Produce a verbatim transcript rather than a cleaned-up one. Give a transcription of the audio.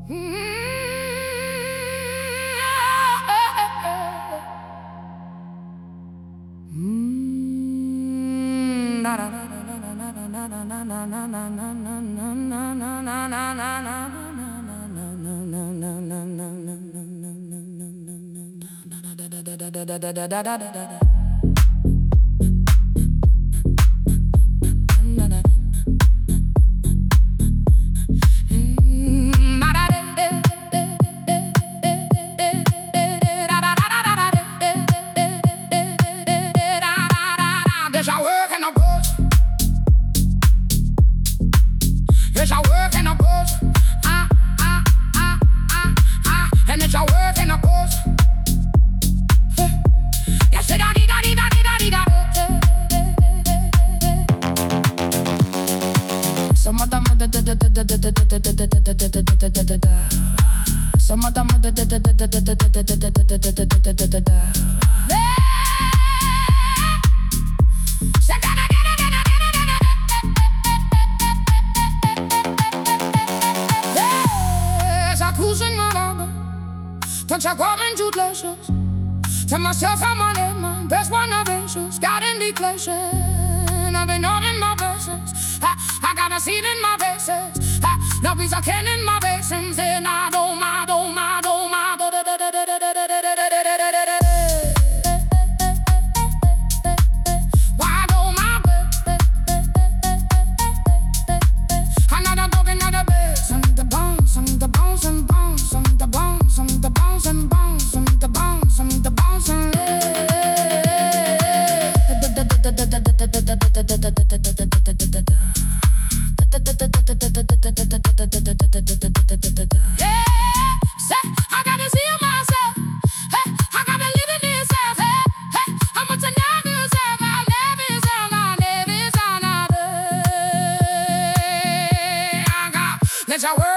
There's a work in the bush. There's a work in the bush. Ah, ah, ah, ah, ah. And there's a work in the bush. Yes, it da dee da dee da dee da dee da. Some of them da da da da da da da da da da da da da da. Some of them da da da da da da da da da da da da da. Touch a garden to glaciers. Tell myself I'm on it, man. Best one of issues. Got in the glaciers. I've been on in my verses. I, I got a seed in my bases. I, now he's a can in my basins. And I don't, I don't, I don't, I don't. Why don't my another dog, another bass. And the bounce, and the bounce, and bounce, and the bounce, and the bounce, and bounce, and the bounce, and the bounce, and yeah, say I gotta see myself. Hey, I gotta live in this self. Hey, hey, I'm a tenacious self. I never sound, I never sound, I got. Let's work.